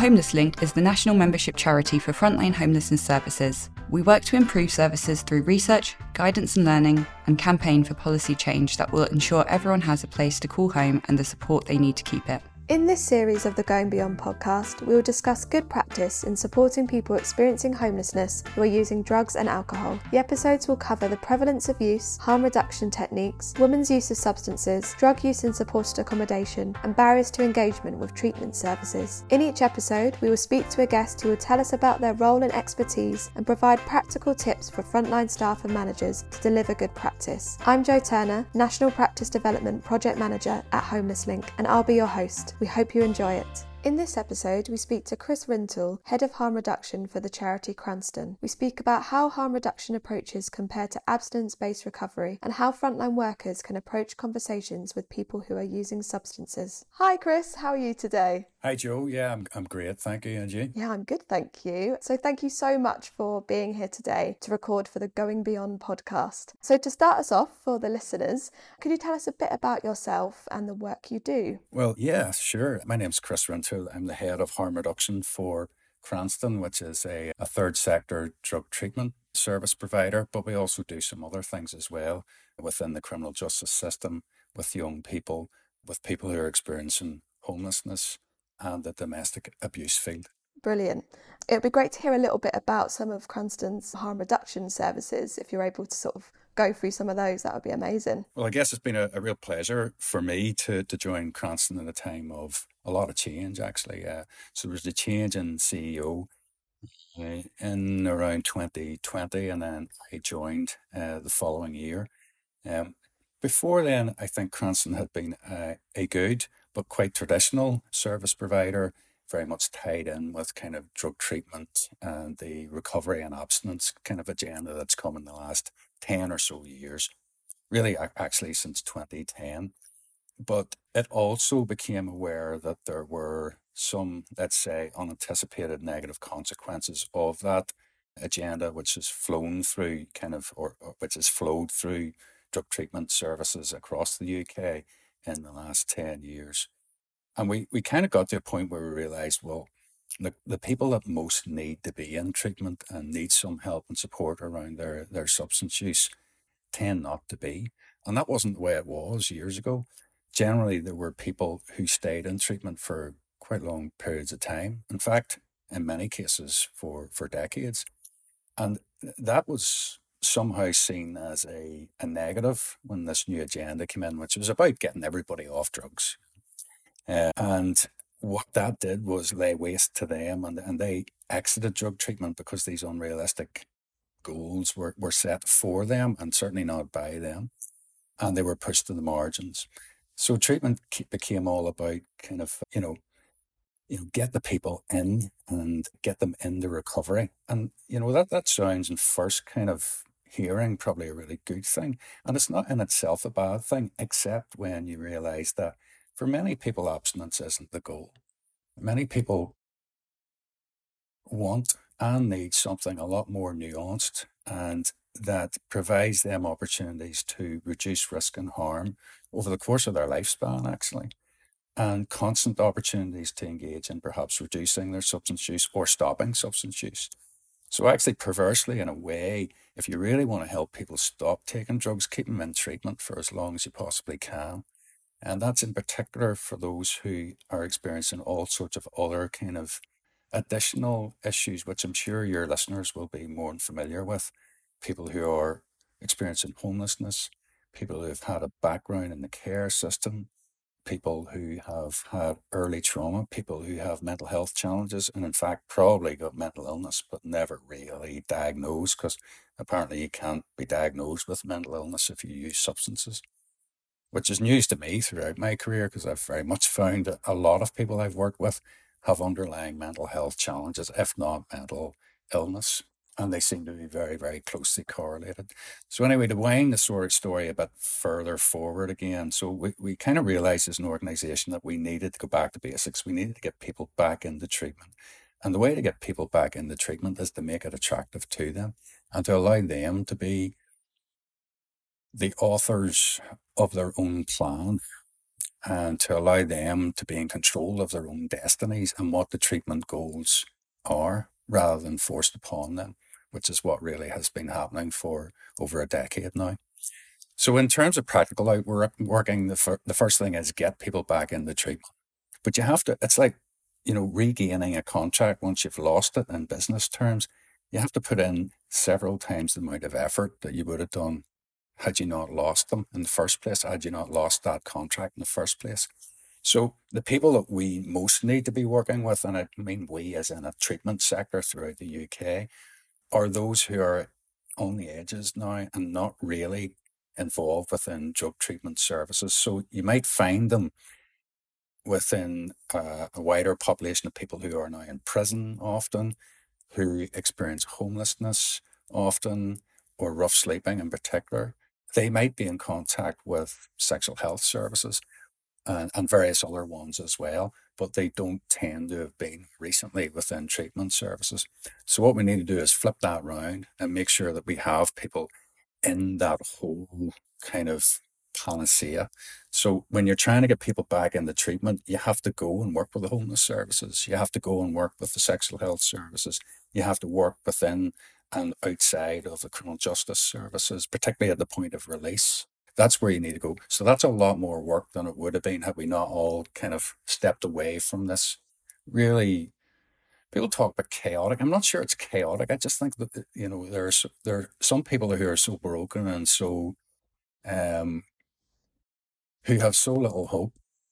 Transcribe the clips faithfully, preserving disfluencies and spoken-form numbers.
Homeless Link is the national membership charity for frontline homelessness services. We work to improve services through research, guidance and learning, and campaign for policy change that will ensure everyone has a place to call home and the support they need to keep it. In this series of the Going Beyond podcast, we will discuss good practice in supporting people experiencing homelessness who are using drugs and alcohol. The episodes will cover the prevalence of use, harm reduction techniques, women's use of substances, drug use in supported accommodation, and barriers to engagement with treatment services. In each episode, we will speak to a guest who will tell us about their role and expertise and provide practical tips for frontline staff and managers to deliver good practice. I'm Jo Turner, National Practice Development Project Manager at Homeless Link, and I'll be your host. We hope you enjoy it. In this episode, we speak to Chris Rintoul, Head of Harm Reduction for the charity Cranston. We speak about how harm reduction approaches compare to abstinence-based recovery and how frontline workers can approach conversations with people who are using substances. Hi Chris, how are you today? Hi Jo, yeah, I'm, I'm great, thank you, and you? Yeah, I'm good, thank you. So thank you so much for being here today to record for the Going Beyond podcast. So to start us off for the listeners, could you tell us a bit about yourself and the work you do? Well, yeah, sure. My name's Chris Rintoul. I'm the Head of Harm Reduction for Cranston, which is a, a third sector drug treatment service provider, but we also do some other things as well within the criminal justice system with young people, with people who are experiencing homelessness and the domestic abuse field. Brilliant. It would be great to hear a little bit about some of Cranston's harm reduction services. If you're able to sort of go through some of those, that would be amazing. Well, I guess it's been a, a real pleasure for me to, to join Cranston at a time of a lot of change, actually. Uh, so there was a change in C E O uh, in around twenty twenty, and then I joined uh, the following year. Um, before then, I think Cranston had been uh, a good but quite traditional service provider, very much tied in with kind of drug treatment and the recovery and abstinence kind of agenda that's come in the last ten or so years, really actually since twenty ten. But it also became aware that there were some, let's say, unanticipated negative consequences of that agenda, which has flown through kind of, or, or which has flowed through drug treatment services across the U K in the last ten years. And we, we kind of got to a point where we realised, well, the, the people that most need to be in treatment and need some help and support around their, their substance use tend not to be. And that wasn't the way it was years ago. Generally, there were people who stayed in treatment for quite long periods of time. In fact, in many cases, for, for decades. And that was somehow seen as a, a negative when this new agenda came in, which was about getting everybody off drugs. Uh, and what that did was lay waste to them, and, and they exited drug treatment because these unrealistic goals were, were set for them and certainly not by them. And they were pushed to the margins. So treatment became all about kind of, you know, you know, get the people in and get them into recovery. And, you know, that, that sounds in first kind of hearing probably a really good thing. And it's not in itself a bad thing, except when you realise that for many people, abstinence isn't the goal. Many people want and need something a lot more nuanced and that provides them opportunities to reduce risk and harm over the course of their lifespan, actually, and constant opportunities to engage in perhaps reducing their substance use or stopping substance use. So actually, perversely, in a way, if you really want to help people stop taking drugs, keep them in treatment for as long as you possibly can. And that's in particular for those who are experiencing all sorts of other kind of additional issues, which I'm sure your listeners will be more familiar with. People who are experiencing homelessness, people who have had a background in the care system, people who have had early trauma, people who have mental health challenges, and in fact probably got mental illness, but never really diagnosed, because apparently you can't be diagnosed with mental illness if you use substances, which is news to me throughout my career, because I've very much found that a lot of people I've worked with have underlying mental health challenges, if not mental illness. And they seem to be very, very closely correlated. So anyway, to wind the sort of story a bit further forward again, so we, we kind of realised as an organisation that we needed to go back to basics. We needed to get people back into treatment. And the way to get people back into treatment is to make it attractive to them and to allow them to be the authors of their own plan and to allow them to be in control of their own destinies and what the treatment goals are rather than forced upon them, which is what really has been happening for over a decade now. So in terms of practical outworking, the, fir- the first thing is get people back into treatment. But you have to, it's like, you know, regaining a contract once you've lost it in business terms. You have to put in several times the amount of effort that you would have done had you not lost them in the first place, had you not lost that contract in the first place. So the people that we most need to be working with, and I mean we as in a treatment sector throughout the U K, are those who are on the edges now and not really involved within drug treatment services. So you might find them within uh, a wider population of people who are now in prison often, who experience homelessness often, or rough sleeping in particular. They might be in contact with sexual health services and, and various other ones as well, but they don't tend to have been recently within treatment services. So what we need to do is flip that round and make sure that we have people in that whole kind of panacea. So when you're trying to get people back into treatment, you have to go and work with the homeless services. You have to go and work with the sexual health services. You have to work within and outside of the criminal justice services, particularly at the point of release. That's where you need to go. So that's a lot more work than it would have been had we not all kind of stepped away from this. Really, people talk about chaotic. I'm not sure it's chaotic. I just think that, you know, there's there are some people who are so broken and so um who have so little hope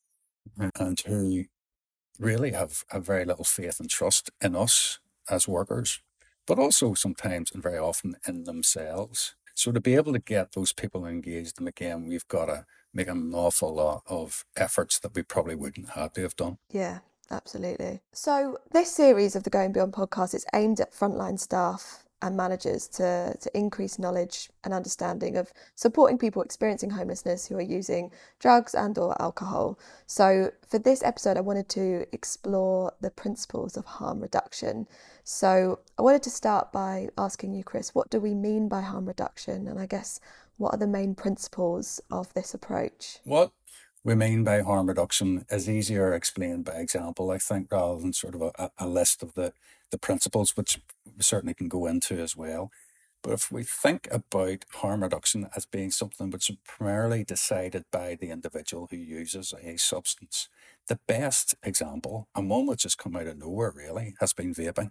and who really have, have very little faith and trust in us as workers, but also sometimes and very often in themselves. So to be able to get those people engaged, and again, we've got to make an awful lot of efforts that we probably wouldn't have to have done. Yeah, absolutely. So this series of the Going Beyond podcast is aimed at frontline staff and managers to, to increase knowledge and understanding of supporting people experiencing homelessness who are using drugs and or alcohol. So for this episode, I wanted to explore the principles of harm reduction. So I wanted to start by asking you, Chris, what do we mean by harm reduction? And I guess, what are the main principles of this approach? What we mean by harm reduction is easier explained by example, I think, rather than sort of a, a list of the, the principles, which we certainly can go into as well. But if we think about harm reduction as being something which is primarily decided by the individual who uses a substance, the best example, and one which has come out of nowhere really, has been vaping.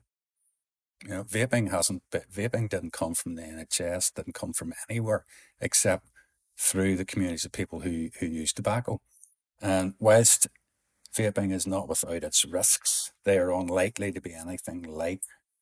You know, vaping hasn't, vaping didn't come from the N H S, didn't come from anywhere except through the communities of people who, who use tobacco. And whilst vaping is not without its risks, they are unlikely to be anything like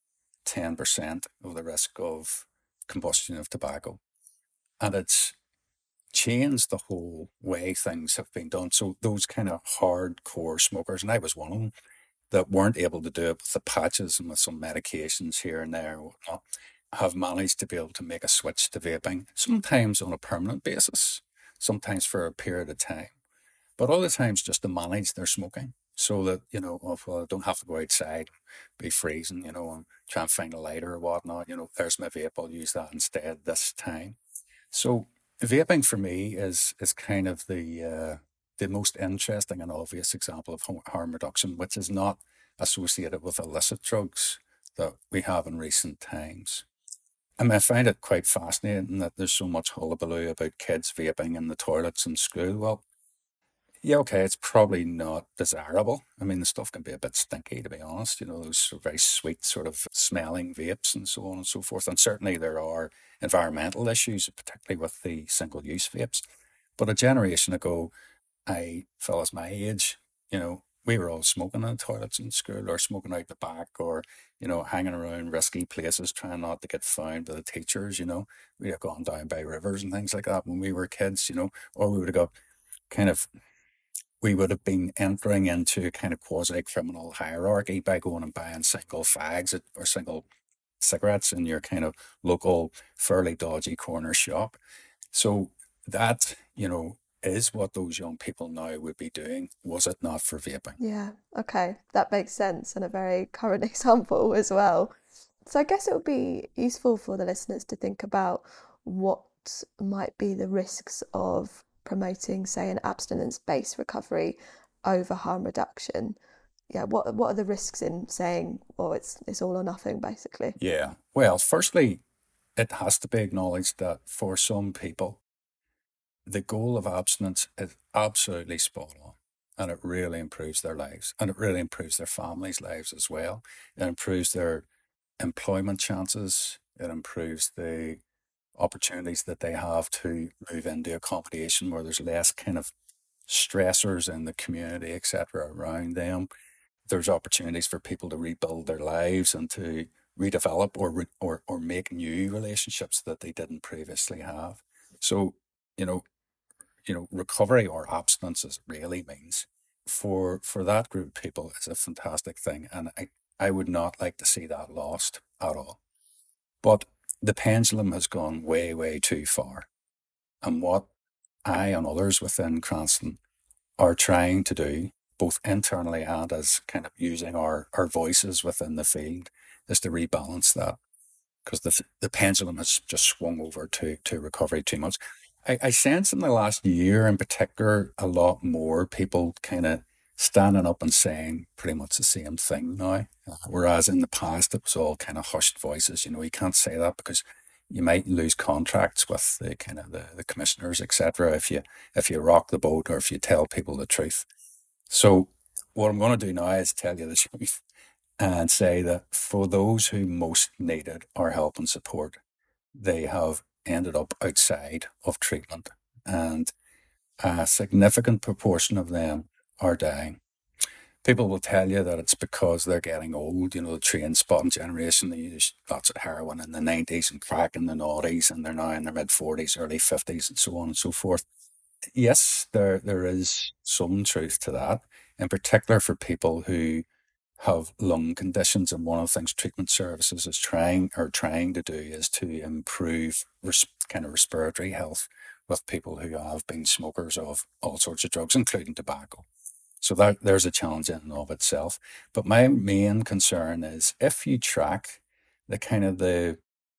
ten percent of the risk of combustion of tobacco. And it's changed the whole way things have been done. So those kind of hardcore smokers, and I was one of them, that weren't able to do it with the patches and with some medications here and there and whatnot, have managed to be able to make a switch to vaping, sometimes on a permanent basis, sometimes for a period of time, but other times just to manage their smoking so that, you know, oh, well, I don't have to go outside, be freezing, you know, and try and find a lighter or whatnot. You know, there's my vape, I'll use that instead this time. So vaping for me is is kind of the uh, the most interesting and obvious example of harm reduction, which is not associated with illicit drugs that we have in recent times. I mean, I find it quite fascinating that there's so much hullabaloo about kids vaping in the toilets in school. Well, yeah, okay, it's probably not desirable. I mean, the stuff can be a bit stinky, to be honest. You know, those sort of very sweet sort of smelling vapes and so on and so forth. And certainly there are environmental issues, particularly with the single-use vapes. But a generation ago, I, fellas my age, you know, we were all smoking in the toilets in school or smoking out the back or, you know, hanging around risky places trying not to get found by the teachers, you know. We'd have gone down by rivers and things like that when we were kids, you know, or we would have got kind of, we would have been entering into kind of quasi-criminal hierarchy by going and buying single fags or single cigarettes in your kind of local, fairly dodgy corner shop. So that, you know, is what those young people now would be doing, was it not for vaping. Yeah, okay, that makes sense, and a very current example as well. So I guess it would be useful for the listeners to think about what might be the risks of promoting, say, an abstinence-based recovery over harm reduction. Yeah, what what are the risks in saying, well, it's it's all or nothing, basically? Yeah. Well, firstly, it has to be acknowledged that for some people, the goal of abstinence is absolutely spot on. And it really improves their lives. And it really improves their families' lives as well. It improves their employment chances. It improves the opportunities that they have to move into accommodation where there's less kind of stressors in the community, et cetera, around them. There's opportunities for people to rebuild their lives and to redevelop or re- or or make new relationships that they didn't previously have. So, you know, you know, recovery or abstinence, as it really means, for for that group of people is a fantastic thing, and I I would not like to see that lost at all. But the pendulum has gone way way too far, and what I and others within Cranston are trying to do, both internally and as kind of using our, our voices within the field, is to rebalance that because the, the pendulum has just swung over to, to recovery too much. I, I sense in the last year in particular, a lot more people kind of standing up and saying pretty much the same thing now. Whereas in the past, it was all kind of hushed voices. You know, you can't say that because you might lose contracts with the kind of the, the commissioners, et cetera, if you if you rock the boat or if you tell people the truth. So what I'm going to do now is tell you the truth and say that for those who most needed our help and support, they have ended up outside of treatment, and a significant proportion of them are dying. People will tell you that it's because they're getting old, you know, the train spotting generation. They used lots of heroin in the nineties and crack in the noughties, and they're now in their mid forties, early fifties, and so on and so forth. Yes, there there is some truth to that, in particular for people who have lung conditions. And one of the things treatment services is trying or trying to do is to improve res- kind of respiratory health with people who have been smokers of all sorts of drugs, including tobacco. So that there's a challenge in and of itself. But my main concern is if you track the kind of the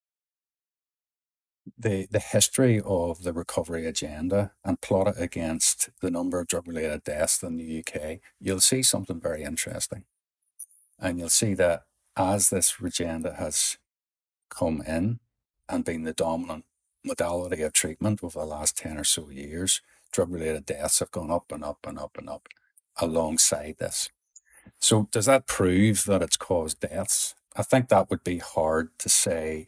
the the history of the recovery agenda and plot it against the number of drug related deaths in the U K, you'll see something very interesting. And you'll see that as this agenda has come in and been the dominant modality of treatment over the last ten or so years, drug related deaths have gone up and up and up and up alongside this. So does that prove that it's caused deaths? I think that would be hard to say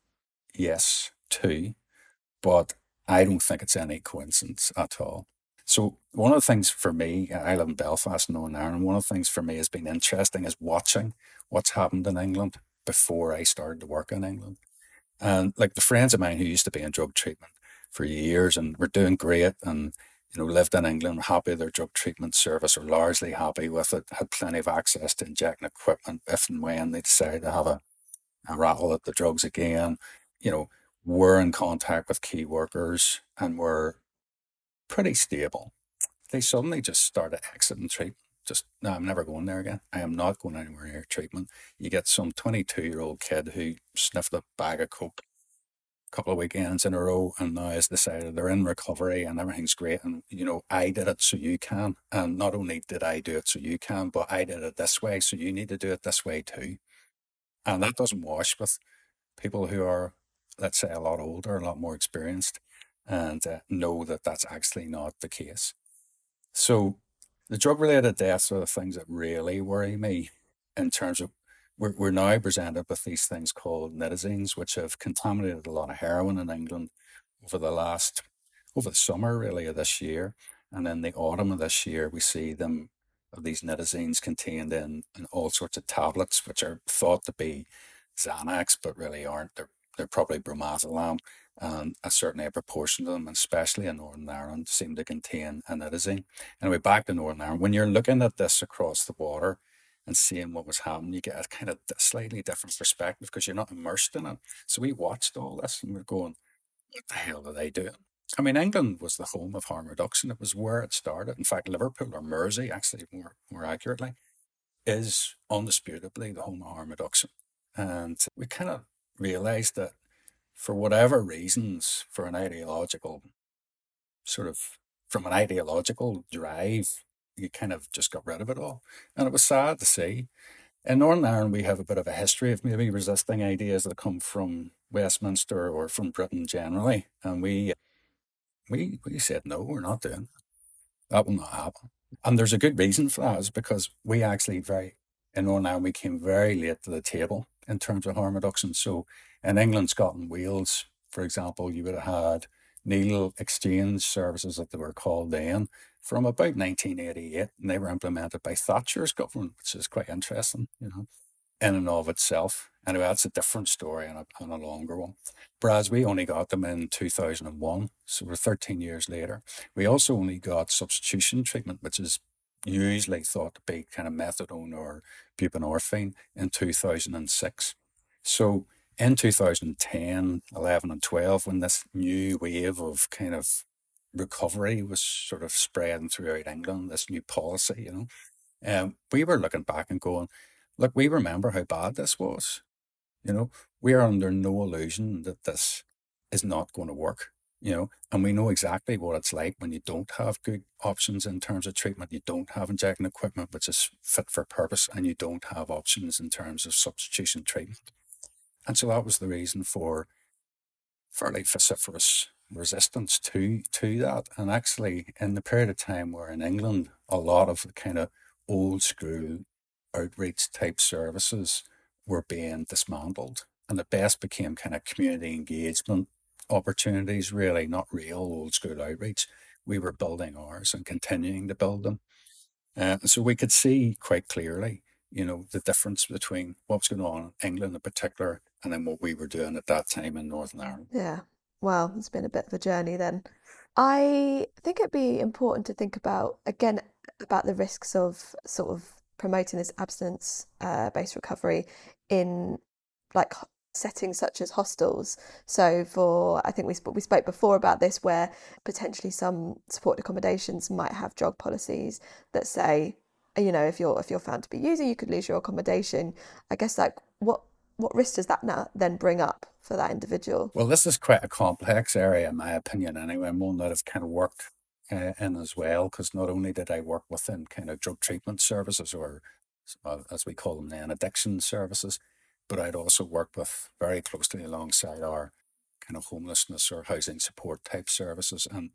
yes to, but I don't think it's any coincidence at all. So one of the things for me, I live in Belfast, Northern Ireland, one of the things for me has been interesting is watching what's happened in England before I started to work in England. And like the friends of mine who used to be in drug treatment for years and were doing great and you know, lived in England, happy with their drug treatment service or largely happy with it, had plenty of access to injecting equipment if and when they decided to have a, a rattle at the drugs again, you know, were in contact with key workers and were pretty stable. They suddenly just started exiting treatment. Just, no, I'm never going there again. I am not going anywhere near treatment. You get some twenty-two-year-old kid who sniffed a bag of coke couple of weekends in a row and now has decided they're in recovery and everything's great and you know I did it so you can, and not only did I do it so you can, but I did it this way so you need to do it this way too. And that doesn't wash with people who are, let's say, a lot older, a lot more experienced, and uh, know that that's actually not the case. So the drug related deaths are the things that really worry me in terms of we're, we're now presented with these things called nitazines, which have contaminated a lot of heroin in England over the last, over the summer really of this year. And in the autumn of this year, we see them, of these nitazines contained in, in all sorts of tablets, which are thought to be Xanax, but really aren't. They're, they're probably bromozolam. And a certain proportion of them, especially in Northern Ireland, seem to contain a nitazine. Anyway, back to Northern Ireland. When you're looking at this across the water, and seeing what was happening, you get a kind of slightly different perspective because you're not immersed in it. So we watched all this and we're going, what the hell are they doing? I mean, England was the home of harm reduction. It was where it started. In fact, Liverpool, or Mersey, actually more, more accurately, is undisputably the home of harm reduction. And we kind of realised that for whatever reasons, for an ideological sort of from an ideological drive, you kind of just got rid of it all. And it was sad to see. In Northern Ireland, we have a bit of a history of maybe resisting ideas that come from Westminster or from Britain generally. And we we we said, no, we're not doing that. That will not happen. And there's a good reason for that, is because we actually very, in Northern Ireland, we came very late to the table in terms of harm reduction. So in England, Scotland, Wales, for example, you would have had needle exchange services, that they were called then, from about nineteen eighty-eight, and they were implemented by Thatcher's government, which is quite interesting, you know, in and of itself. Anyway, that's a different story and a, and a longer one. Whereas we only got them in two thousand one, so we're thirteen years later. We also only got substitution treatment, which is usually thought to be kind of methadone or buprenorphine, in two thousand six. So in two thousand ten, eleven and twelve, when this new wave of kind of recovery was sort of spreading throughout England, this new policy, you know, um, we were looking back and going, look, we remember how bad this was. You know, we are under no illusion that this is not going to work, you know, and we know exactly what it's like when you don't have good options in terms of treatment, you don't have injecting equipment which is fit for purpose, and you don't have options in terms of substitution treatment. And so that was the reason for fairly vociferous resistance to to that. And actually, in the period of time where in England, a lot of the kind of old school outreach type services were being dismantled, and the best became kind of community engagement opportunities, really, not real old school outreach. We were building ours and continuing to build them. Uh, so we could see quite clearly, you know, the difference between what was going on in England in particular and then what we were doing at that time in Northern Ireland. Yeah. Well, it's been a bit of a journey then. I think it'd be important to think about, again, about the risks of sort of promoting this abstinence uh, based recovery in like settings such as hostels. So for, I think we sp- we spoke before about this, where potentially some supported accommodations might have drug policies that say, you know, if you're if you're found to be using, you could lose your accommodation. I guess like what what risk does that now then bring up for that individual? Well, this is quite a complex area, in my opinion, anyway, and one that I've kind of worked uh, in as well, because not only did I work within kind of drug treatment services, or uh, as we call them then, addiction services, but I'd also worked with very closely alongside our kind of homelessness or housing support type services. And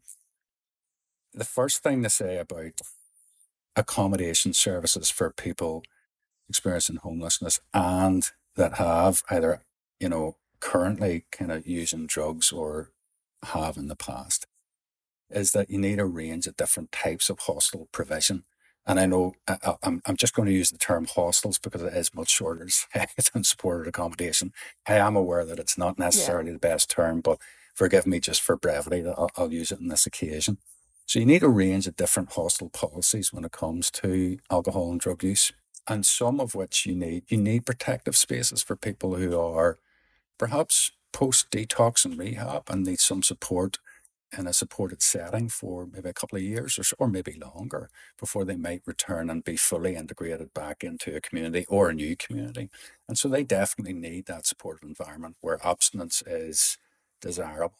the first thing to say about accommodation services for people experiencing homelessness and that have either, you know, currently kind of using drugs or have in the past, is that you need a range of different types of hostel provision. And I know I, I'm, I'm just going to use the term hostels because it is much shorter than supported accommodation. I am aware that it's not necessarily yeah. the best term, but forgive me just for brevity, I'll, I'll use it on this occasion. So you need a range of different hostel policies when it comes to alcohol and drug use, and some of which you need. You need protective spaces for people who are perhaps post-detox and rehab and need some support in a supported setting for maybe a couple of years or so, or maybe longer, before they might return and be fully integrated back into a community or a new community. And so they definitely need that supportive environment where abstinence is desirable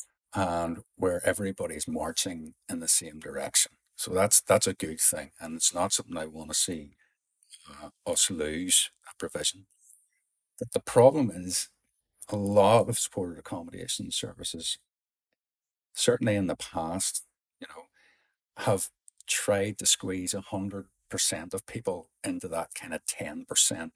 and where everybody's marching in the same direction. So that's that's a good thing, and it's not something I want to see uh, us lose a provision. But the problem is a lot of supported accommodation services, certainly in the past, you know, have tried to squeeze one hundred percent of people into that kind of ten percent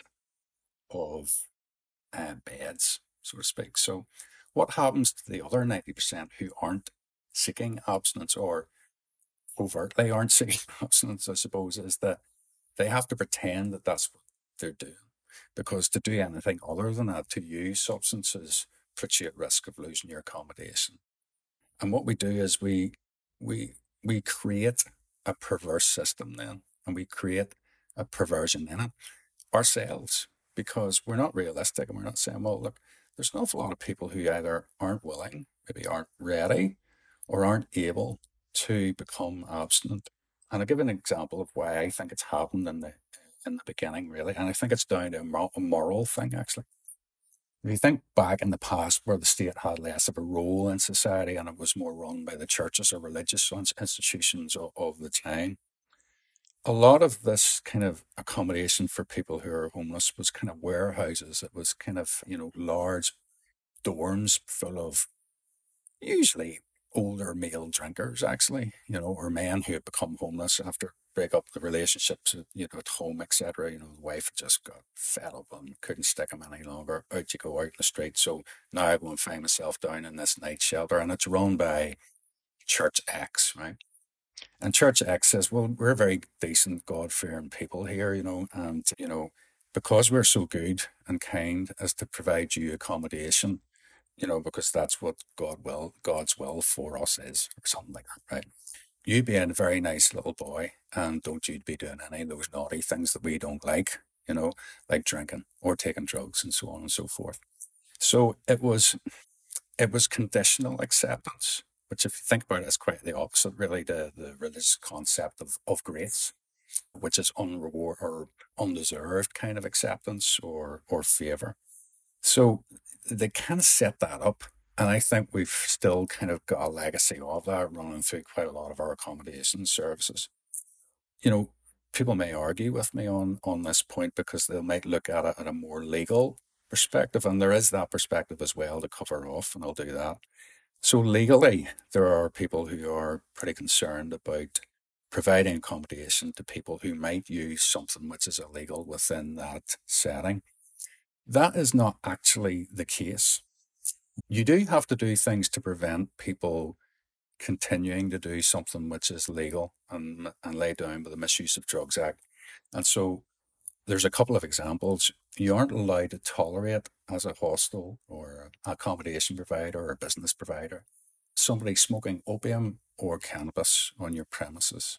of uh, beds, so to speak. So what happens to the other ninety percent who aren't seeking abstinence, or overtly aren't seeking abstinence, I suppose, is that they have to pretend that that's what they're doing. Because to do anything other than that, to use substances, puts you at risk of losing your accommodation. And what we do is we we we create a perverse system then, and we create a perversion in it ourselves, because we're not realistic, and we're not saying, well, look, there's an awful lot of people who either aren't willing, maybe aren't ready, or aren't able to become abstinent. And I'll give an example of why I think it's happened in the in the beginning, really. And I think it's down to a moral thing, actually. If you think back in the past where the state had less of a role in society and it was more run by the churches or religious institutions of, of the time, a lot of this kind of accommodation for people who are homeless was kind of warehouses. It was kind of, you know, large dorms full of usually older male drinkers, actually, you know, or men who had become homeless after break up the relationships, you know, at home, et cetera. You know, the wife had just got fed up and couldn't stick him any longer. Out you go out in the street. So now I go and find myself down in this night shelter, and it's run by Church X, right? And Church X says, well, we're very decent, God fearing people here, you know, and, you know, because we're so good and kind as to provide you accommodation, you know, because that's what God will, God's will for us is, or something like that, right? You being a very nice little boy, and don't you be doing any of those naughty things that we don't like, you know, like drinking or taking drugs and so on and so forth. So it was it was conditional acceptance, which if you think about it, is quite the opposite, really, the, the religious concept of, of grace, which is unreward or undeserved kind of acceptance or or favor. So they kind of set that up. And I think we've still kind of got a legacy of that running through quite a lot of our accommodation services. You know, people may argue with me on, on this point because they might look at it at a more legal perspective. And there is that perspective as well to cover off, and I'll do that. So legally, there are people who are pretty concerned about providing accommodation to people who might use something which is illegal within that setting. That is not actually the case. You do have to do things to prevent people continuing to do something which is legal and, and laid down by the Misuse of Drugs Act. And so there's a couple of examples. You aren't allowed to tolerate, as a hostel or accommodation provider or a business provider, somebody smoking opium or cannabis on your premises.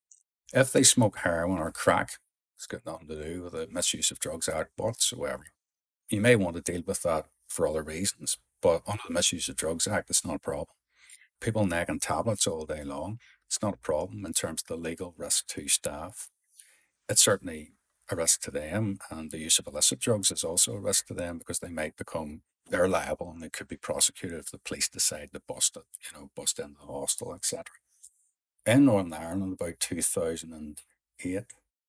If they smoke heroin or crack, it's got nothing to do with the Misuse of Drugs Act whatsoever. You may want to deal with that for other reasons, but under the Misuse of Drugs Act, it's not a problem. People necking tablets all day long, it's not a problem in terms of the legal risk to staff. It's certainly a risk to them, and the use of illicit drugs is also a risk to them because they might become, they're liable and they could be prosecuted if the police decide to bust it, you know, bust into the hostel, et cetera. In Northern Ireland, about two thousand eight,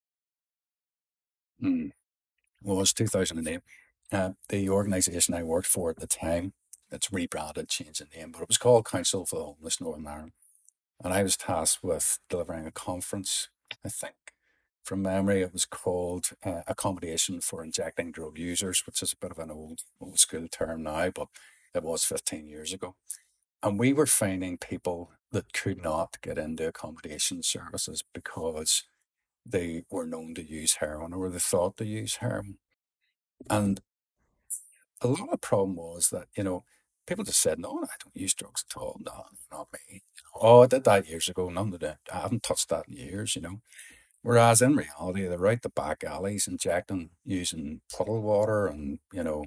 hmm, well, it was two thousand eight, uh, the organisation I worked for at the time, it's rebranded, changed the name, but it was called Council for the Homeless Northern Ireland. And I was tasked with delivering a conference, I think, from memory, it was called uh, Accommodation for Injecting Drug Users, which is a bit of an old, old school term now, but it was fifteen years ago. And we were finding people that could not get into accommodation services because they were known to use heroin or they thought to use heroin. And a lot of the problem was that, you know, people just said, no, I don't use drugs at all. No, not me. Oh, I did that years ago. None of that. I haven't touched that in years, you know. Whereas in reality, they're out the back alleys injecting using puddle water and, you know,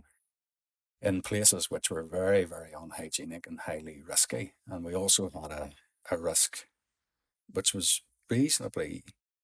in places which were very, very unhygienic and highly risky. And we also had a, a risk which was reasonably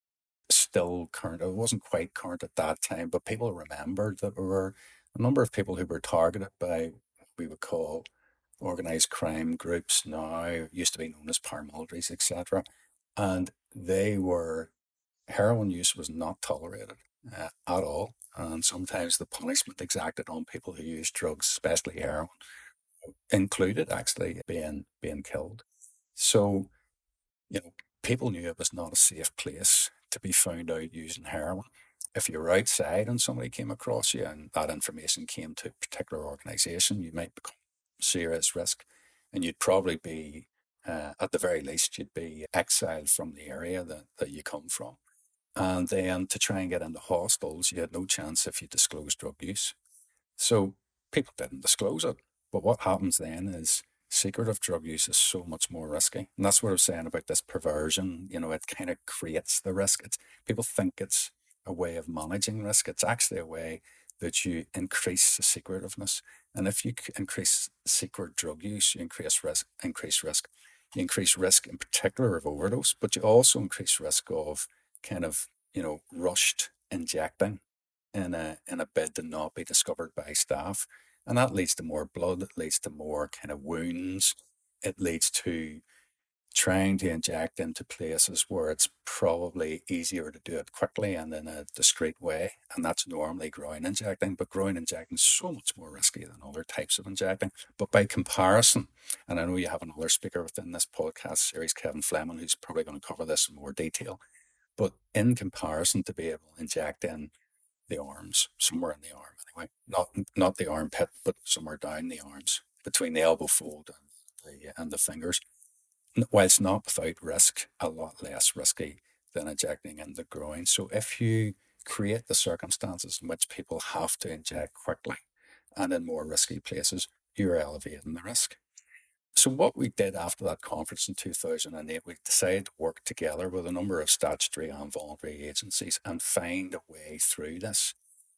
still current. It wasn't quite current at that time, but people remembered that there were a number of people who were targeted by what we would call organised crime groups now, used to be known as paramilitaries, et cetera. And they were heroin use was not tolerated uh, at all. And sometimes the punishment exacted on people who use drugs, especially heroin, included actually being being killed. So, you know, people knew it was not a safe place to be found out using heroin. If you were outside and somebody came across you and that information came to a particular organisation, you might become serious risk, and you'd probably be, uh, at the very least, you'd be exiled from the area that, that you come from. And then to try and get into hostels, you had no chance if you disclosed drug use. So people didn't disclose it. But what happens then is secretive drug use is so much more risky. And that's what I was saying about this perversion. You know, it kind of creates the risk. It's, people think it's a way of managing risk. It's actually a way that you increase the secretiveness. And if you increase secret drug use, you increase risk, increase risk. You increase risk in particular of overdose, but you also increase risk of kind of, you know, rushed injecting in a in a bid to not be discovered by staff. And that leads to more blood, it leads to more kind of wounds, it leads to trying to inject into places where it's probably easier to do it quickly and in a discreet way. And that's normally groin injecting, but groin injecting is so much more risky than other types of injecting. But by comparison, and I know you have another speaker within this podcast series, Kevin Fleming, who's probably going to cover this in more detail. But in comparison, to be able to inject in the arms, somewhere in the arm anyway, not not the armpit, but somewhere down the arms, between the elbow fold and the, and the fingers, whilst not without risk, a lot less risky than injecting in the groin. So if you create the circumstances in which people have to inject quickly and in more risky places, you're elevating the risk. So what we did after that conference in two thousand eight, we decided to work together with a number of statutory and voluntary agencies and find a way through this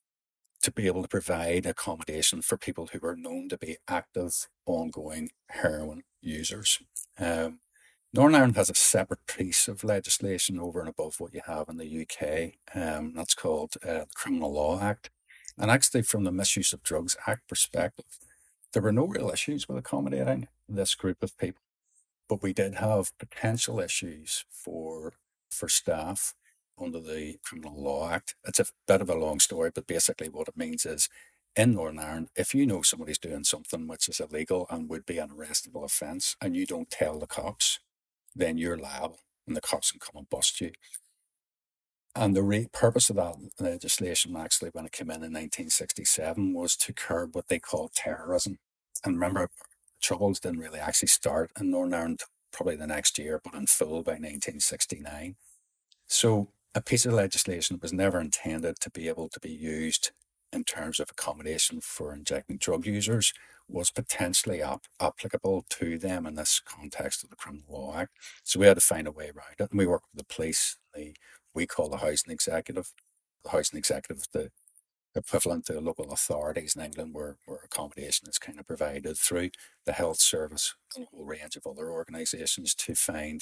to be able to provide accommodation for people who are known to be active, ongoing heroin users. Um, Northern Ireland has a separate piece of legislation over and above what you have in the U K. Um, that's called uh, the Criminal Law Act. And actually, from the Misuse of Drugs Act perspective, there were no real issues with accommodating this group of people. But we did have potential issues for for staff under the Criminal Law Act. It's a bit of a long story, but basically what it means is, in Northern Ireland, if you know somebody's doing something which is illegal and would be an arrestable offence, and you don't tell the cops, then you're liable and the cops can come and bust you. And the re- purpose of that legislation, actually, when it came in in nineteen sixty-seven, was to curb what they call terrorism. And remember, Troubles didn't really actually start in Northern Ireland probably the next year, but in full by nineteen sixty-nine. So a piece of legislation that was never intended to be able to be used in terms of accommodation for injecting drug users was potentially ap- applicable to them in this context of the Criminal Law Act. So we had to find a way around it. And we worked with the police, the we call the housing executive. The housing executive is the equivalent to local authorities in England, where, where accommodation is kind of provided through the health service and a whole range of other organisations, to find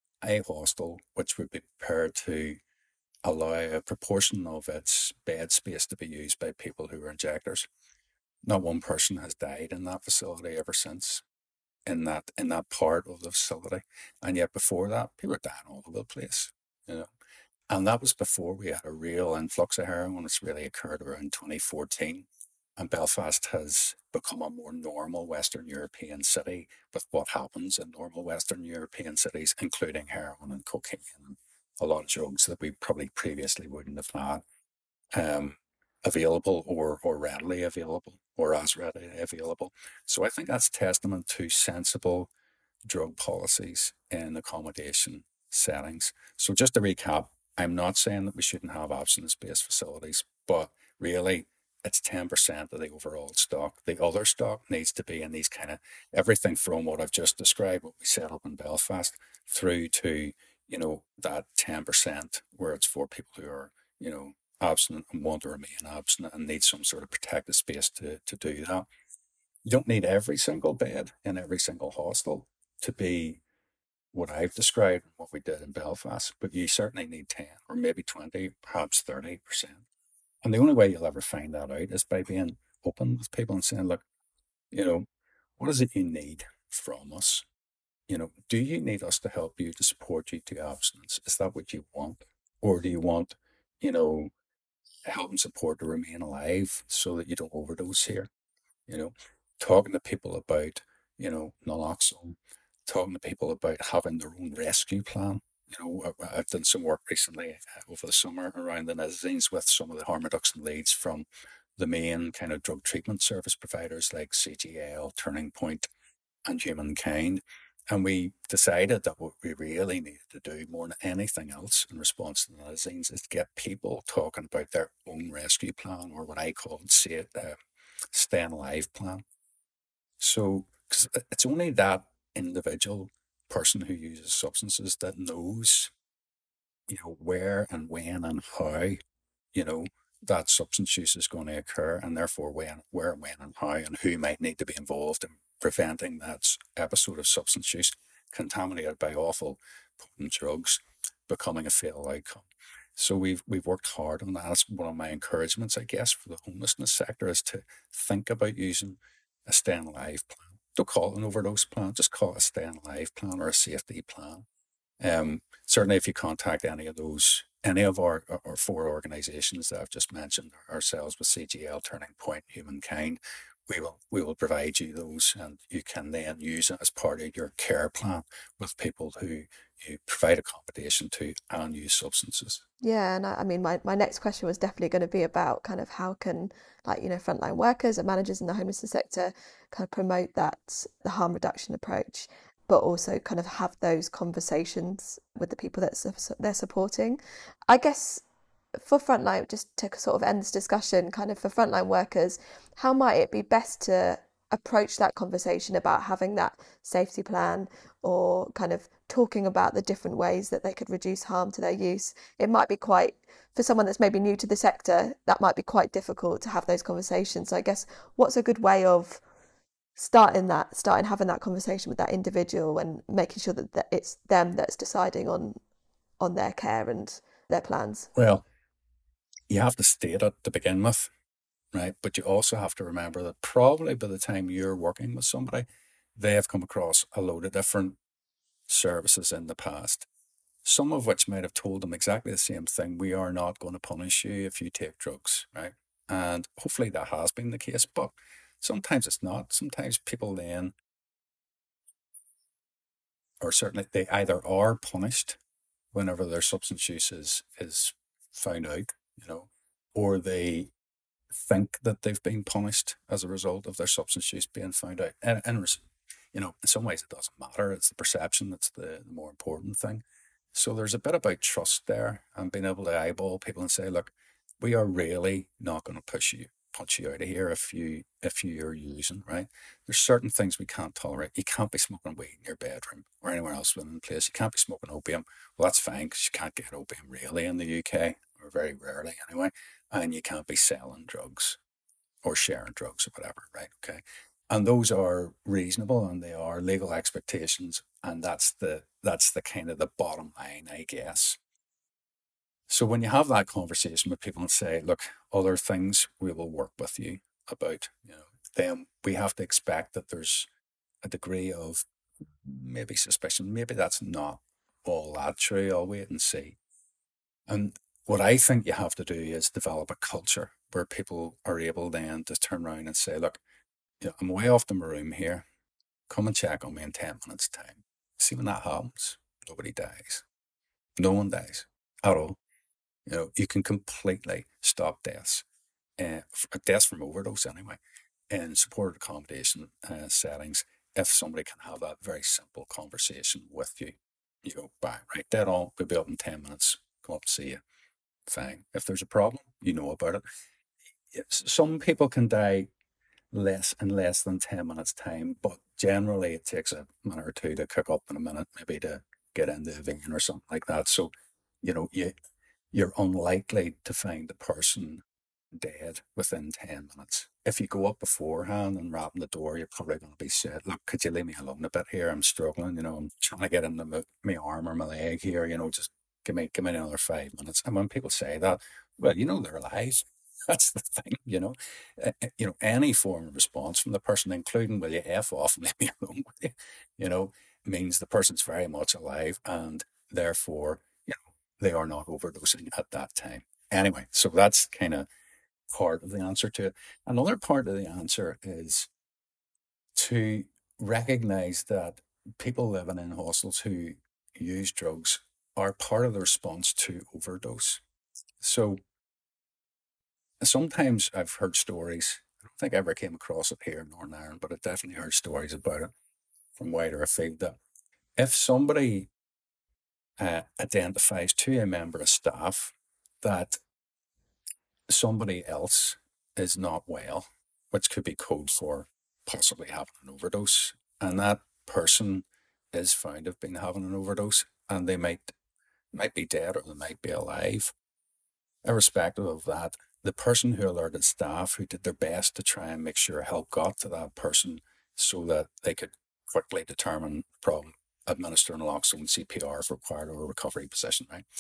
a hostel which would be prepared to allow a proportion of its bed space to be used by people who are injectors. Not one person has died in that facility ever since, in that in that part of the facility. And yet before that, people were dying all over the place, you know. And that was before we had a real influx of heroin. It's really occurred around twenty fourteen. And Belfast has become a more normal Western European city with what happens in normal Western European cities, including heroin and cocaine and a lot of drugs that we probably previously wouldn't have had um, available or, or readily available or as readily available. So I think that's testament to sensible drug policies in accommodation settings. So just to recap, I'm not saying that we shouldn't have abstinence-based facilities, but really it's ten percent of the overall stock. The other stock needs to be in these kind of everything from what I've just described, what we set up in Belfast, through to, you know, that ten percent where it's for people who are, you know, abstinent and want to remain abstinent and need some sort of protected space to, to do that. You don't need every single bed in every single hostel to be what I've described and what we did in Belfast, but you certainly need ten or maybe twenty, perhaps thirty percent. And the only way you'll ever find that out is by being open with people and saying, look, you know, what is it you need from us? You know, do you need us to help you, to support you to abstinence? Is that what you want? Or do you want, you know, help and support to remain alive so that you don't overdose here? You know, talking to people about, you know, naloxone, talking to people about having their own rescue plan. You know, I- I've done some work recently uh, over the summer around the Nazarene with some of the harm reduction leads from the main kind of drug treatment service providers like C G L, Turning Point, and Humankind. And we decided that what we really needed to do more than anything else in response to the Nazarene is to get people talking about their own rescue plan, or what I call say it, uh, staying alive plan. So, because it's only that individual person who uses substances that knows, you know, where and when and how, you know, that substance use is going to occur, and therefore when, where, when, and how, and who might need to be involved in preventing that s- episode of substance use contaminated by awful potent drugs becoming a fatal outcome. So we've we've worked hard on that. That's one of my encouragements, I guess, for the homelessness sector, is to think about using a staying alive plan. Don't call it an overdose plan, just call it a staying alive plan or a safety plan. Um, certainly, if you contact any of those, any of our, our four organisations that I've just mentioned, ourselves with C G L, Turning Point, Humankind, we will we will provide you those, and you can then use it as part of your care plan with people who you provide accommodation to and use substances. Yeah, and I, I mean, my, my next question was definitely going to be about kind of how can, like, you know, frontline workers and managers in the homelessness sector kind of promote that, the harm reduction approach, but also kind of have those conversations with the people that su- they're supporting. I guess for frontline, just to sort of end this discussion, kind of for frontline workers, how might it be best to approach that conversation about having that safety plan, or kind of talking about the different ways that they could reduce harm to their use? It might be quite, for someone that's maybe new to the sector, that might be quite difficult to have those conversations. So I guess what's a good way of starting that, starting having that conversation with that individual and making sure that, that it's them that's deciding on on their care and their plans? Well, you have to state it to begin with, right? But you also have to remember that probably by the time you're working with somebody, they have come across a load of different services in the past, some of which might have told them exactly the same thing. We are not going to punish you if you take drugs, right? And hopefully that has been the case, but sometimes it's not. Sometimes people then, or certainly they either are punished whenever their substance use is, is found out, you know, or they think that they've been punished as a result of their substance use being found out. And, and you know, in some ways it doesn't matter. It's the perception that's the, the more important thing. So there's a bit about trust there, and being able to eyeball people and say, look, we are really not going to push you, punch you out of here if you if you're using, right? There's certain things we can't tolerate. You can't be smoking weed in your bedroom or anywhere else within the place. You can't be smoking opium. Well, that's fine, because you can't get opium really in the U K, or very rarely anyway. And you can't be selling drugs or sharing drugs or whatever, right? Okay. And those are reasonable, and they are legal expectations, and that's the that's the kind of the bottom line, I guess. So when you have that conversation with people and say, look, other things we will work with you about, you know, then we have to expect that there's a degree of maybe suspicion. Maybe that's not all that true. I'll wait and see. And what I think you have to do is develop a culture where people are able then to turn around and say, look, you know, I'm way off the room here. Come and check on me in ten minutes' time. See, when that happens, nobody dies. No one dies at all. You know, you can completely stop deaths, uh, deaths from overdose anyway, in supported accommodation uh, settings, if somebody can have that very simple conversation with you. You go, bye, right, dead on, we'll be up in ten minutes, come up and see you. Fine. If there's a problem, you know about it. Yes, some people can die less in less than ten minutes time, but generally it takes a minute or two to cook up in a minute, maybe to get into a vein or something like that. So, you know, you, you're unlikely to find the person dead within ten minutes. If you go up beforehand and rap on the door, you're probably going to be said, look, could you leave me alone a bit here? I'm struggling, you know, I'm trying to get into my, my arm or my leg here, you know, just give me, give me another five minutes. And when people say that, well, you know, they're alive. That's the thing, you know. Uh, you know, any form of response from the person, including will you F off and leave me alone with you, you know, means the person's very much alive, and therefore, you know, they are not overdosing at that time. Anyway, so that's kind of part of the answer to it. Another part of the answer is to recognize that people living in hostels who use drugs are part of the response to overdose. So sometimes I've heard stories, I don't think I ever came across it here in Northern Ireland, but I've definitely heard stories about it from wider afield, that if somebody uh, identifies to a member of staff that somebody else is not well, which could be code for possibly having an overdose, and that person is found to have been having an overdose, and they might might be dead or they might be alive, irrespective of that, the person who alerted staff, who did their best to try and make sure help got to that person so that they could quickly determine the problem, administer naloxone, C P R if required, or a recovery position, right?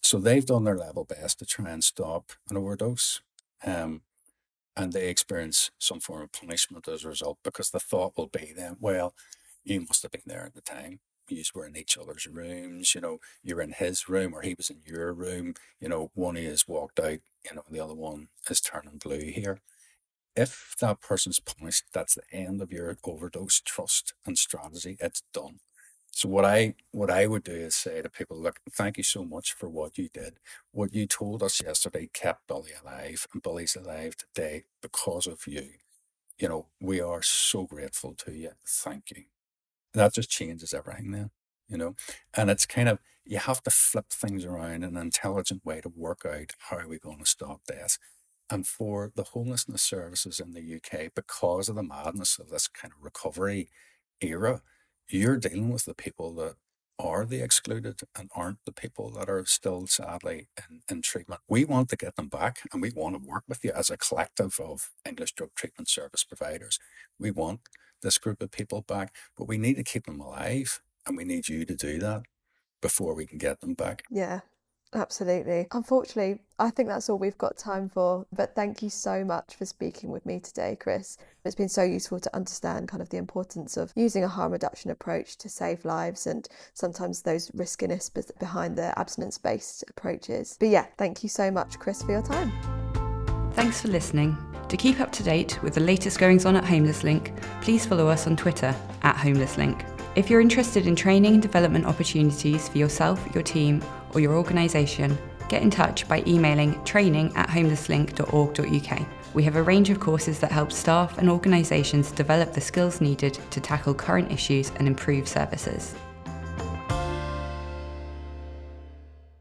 So they've done their level best to try and stop an overdose. Um, and they experience some form of punishment as a result, because the thought will be then, well, you must have been there at the time. You were in each other's rooms, you know, you're in his room or he was in your room, you know, one of you has walked out, you know, the other one is turning blue here. If that person's punished, that's the end of your overdose trust and strategy. It's done. So what I what I would do is say to people, look, thank you so much for what you did. What you told us yesterday kept Billy alive, and Billy's alive today because of you. You know, we are so grateful to you. Thank you. That just changes everything then, you know. And it's kind of, you have to flip things around in an intelligent way to work out how are we going to stop this. And for the homelessness services in the U K, because of the madness of this kind of recovery era, you're dealing with the people that are the excluded and aren't the people that are still sadly in, in treatment. We want to get them back, and we want to work with you as a collective of English drug treatment service providers. We want this group of people back, but we need to keep them alive, and we need you to do that before we can get them back. Yeah, absolutely. Unfortunately, I think that's all we've got time for, but thank you so much for speaking with me today, Chris. It's been so useful to understand kind of the importance of using a harm reduction approach to save lives, and sometimes those riskiness behind the abstinence-based approaches. But yeah, thank you so much, Chris, for your time. Thanks for listening. To keep up to date with the latest goings on at HomelessLink, please follow us on Twitter at HomelessLink. If you're interested in training and development opportunities for yourself, your team, or your organisation, get in touch by emailing training at homelesslink dot org dot U K. We have a range of courses that help staff and organisations develop the skills needed to tackle current issues and improve services.